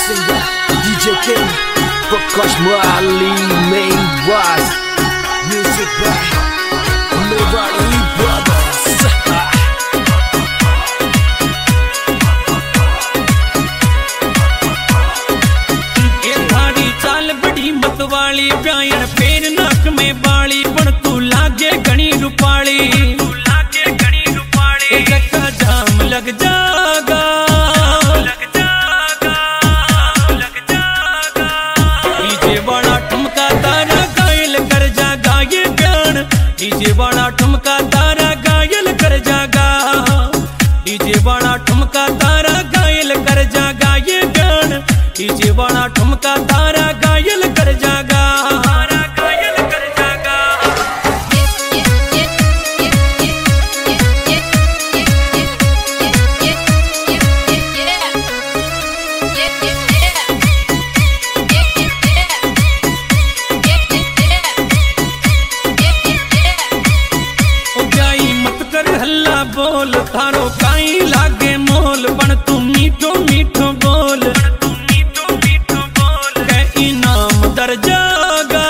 Singer DJ King Prakash Ali Main Was Music by Mewari Brothers ये थारी चाल बड़ी मतवाली प्यायन पेर नाक में बाली पण तू लागे घणी रूपाली जक्का जाम लग जागा डीजे वाला ठुमका तारा घायल कर जागा ये प्यान डीजे वाला ठुमका तारा घायल कर जागा डीजे वाला ठुमका तारा घायल कर जागा ये प्यान डीजे वाला ठुमका तारा घायल कर जागा बोल थारो काई लागे मोल पण तू मीठो मीठो बोल के इनाम दर जागा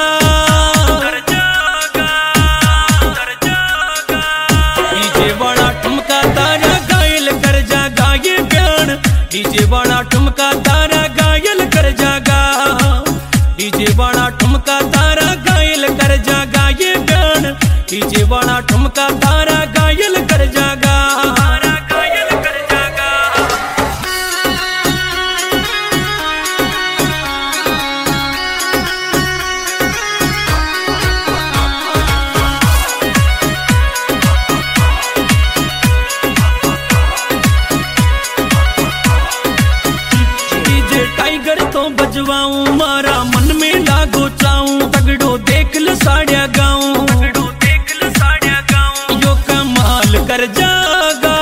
डीजे वाला ठुमका तारा घायल कर जागा ये प्यान डीजे वाला ठुमका तारा घायल कर जागा डीजे वाला ठुमका तारा घायल कर जागा ये प्यान डीजे वाला ठुमका तारा घायल कर जागा डीजे टाइगर तो बजवाऊं मारा मन में लागो चाऊं तगड़ो देख ल साड़िया गाऊं यो कमाल कर जागा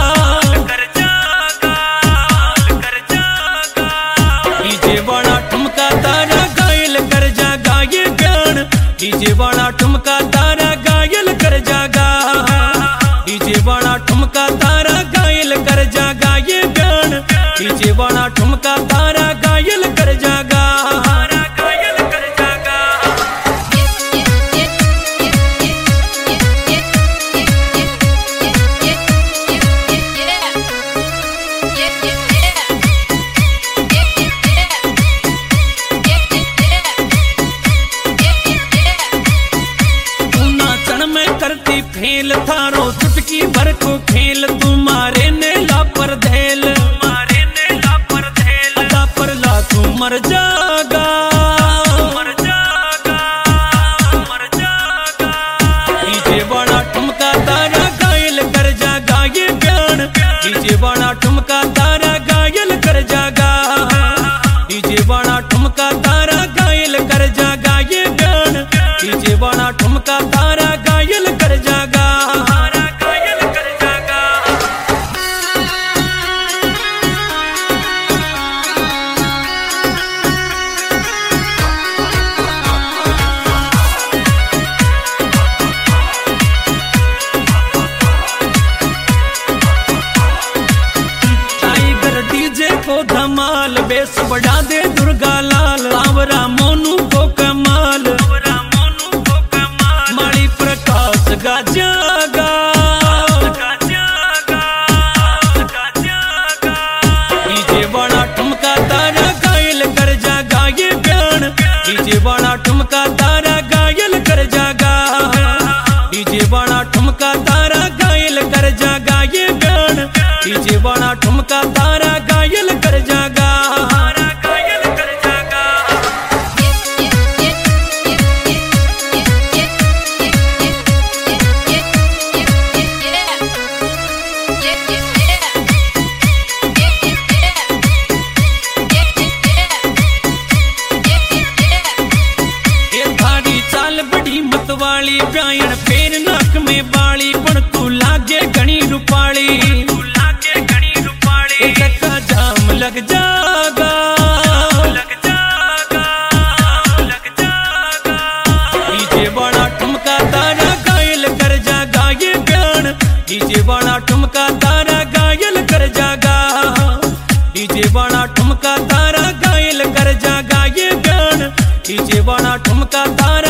डीजे वाला ठुमका तारा घायल कर जागा ये प्यान डीजे वाला ठुमका तारा घायल कर जागा डीजे वाला ठुमका तारा घायल कर जागा ये प्यान डीजे वाला ठुमका तारा घायल कर जागा करती फेल थारो चुटकी भर को खेल तुम्हारे ने लापर धैल लापर ला तू मर जागा डीजे वाला ठुमका तारा घायल कर जागा ये प्यान डीजे वाला ठुमका तारा घायल कर जागा डीजे वाला ठुमका तारा घायल कर जागा ये प्यान डीजे वाला ठुमका तारा घायल कर जागा टाइगर डीजे को धमाल बेस बढ़ा दे दुर्गा लाल आवरा मोनू को कमाल माली प्रकाश गा जागा डीजे वाला ठुमका तारा घायल कर जागा ये प्यान डीजे वाला ठुमका तारा घायल कर जागा डीजे वाला ठुमका तारा घायल कर जागा ये प्यान डीजे वाला ठुमका तारा घायल कर जागा वाली प्यायन पेर नाक में बाली पण तू लागे घणी रूपाली जक्का जाम लग जागा डीजे वाला ठुमका तारा घायल कर जागा ये प्यान डीजे वाला ठुमका तारा घायल कर जागा डीजे वाला ठुमका तारा घायल कर जागा ये बयान डीजे वाला ठुमका तारा